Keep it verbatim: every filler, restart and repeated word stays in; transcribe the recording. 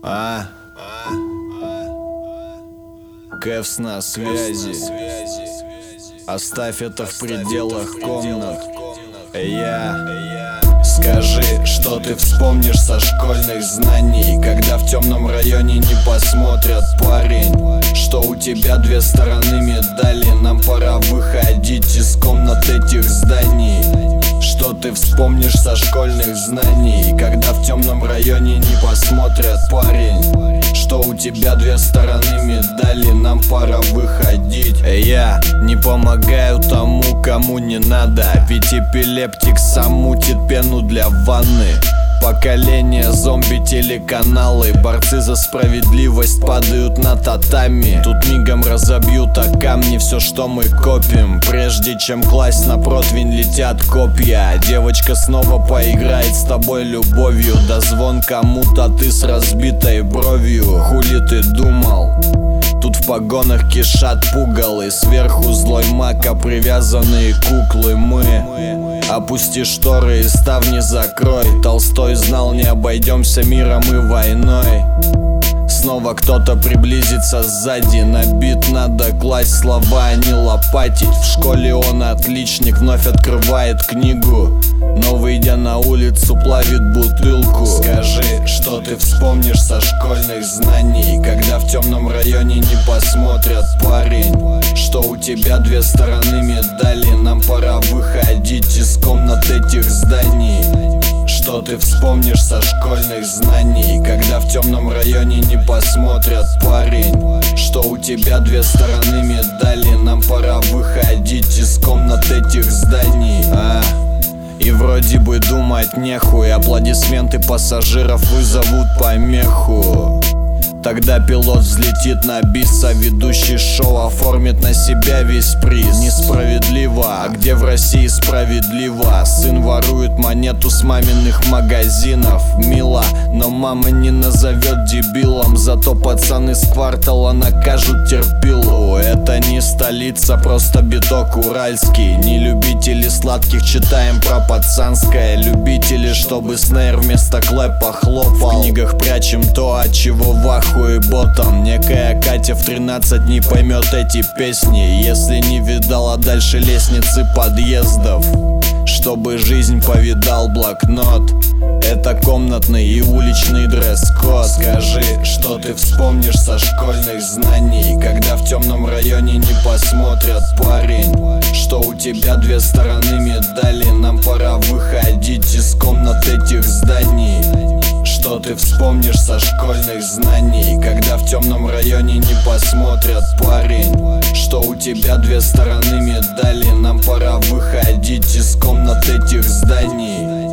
А? Кэвс на связи. Оставь это в пределах комнат. Я. Скажи, что ты вспомнишь со школьных знаний, когда в темном районе не посмотрят, парень, что у тебя две стороны медали. Нам пора выходить из комнат этих зданий. Что ты вспомнишь со школьных знаний, когда в темном районе не посмотрят, парень, что у тебя две стороны медали. Нам пора выходить. Я не помогаю тому, кому не надо, ведь эпилептик сам мутит пену для ванны. Поколение зомби-телеканалы, борцы за справедливость падают на татами. Тут мигом разобьют о камни все, что мы копим. Прежде чем класть на противень, летят копья. Девочка снова поиграет с тобой любовью. Да звон кому-то, ты с разбитой бровью. Хули ты думал? Тут в погонах кишат пугалы, сверху злой мака привязанные куклы. Мы опусти шторы и ставни закрой. Толстой знал, не обойдемся миром и войной. Снова кто-то приблизится сзади. На бит надо класть слова, а не лопатить. В школе он отличник, вновь открывает книгу, но выйдя на улицу плавит бутылку. Скажи, что ты вспомнишь со школьных знаний, когда в темном районе не посмотрят, парень, что у тебя две стороны медали. Нам пора выходить из комнат этих зданий. Что ты вспомнишь со школьных знаний, когда в темном районе не посмотрят, парень, что у тебя две стороны медали. Нам пора выходить из комнат этих зданий. А? И вроде бы думать нехуй, аплодисменты пассажиров вызовут помеху. Тогда пилот взлетит на бис, а ведущий шоу оформит на себя весь приз. Несправедливо, а где в России справедливо? Сын ворует монету с маминых магазинов. Мило, но мама не назовет дебилом, зато пацаны с квартала накажут терпилу. Это не столица, просто биток уральский. Не любители сладких, читаем про пацанское. Любители, чтобы снейр вместо клэпа хлопал. В книгах прячем то, от чего ваху и ботом. Некая Катя в тринадцать не поймет эти песни, если не видала дальше лестницы подъездов. Чтобы жизнь повидал блокнот, это комнатный и уличный дресс-код. Скажи, что ты вспомнишь со школьных знаний, когда в темном районе не посмотрят, парень, что у тебя две стороны медали. Нам пора выходить из комнат этих зданий. Что ты вспомнишь со школьных знаний, когда в темном районе не посмотрят, парень, что у тебя две стороны медали. Нам пора выходить из комнат этих зданий.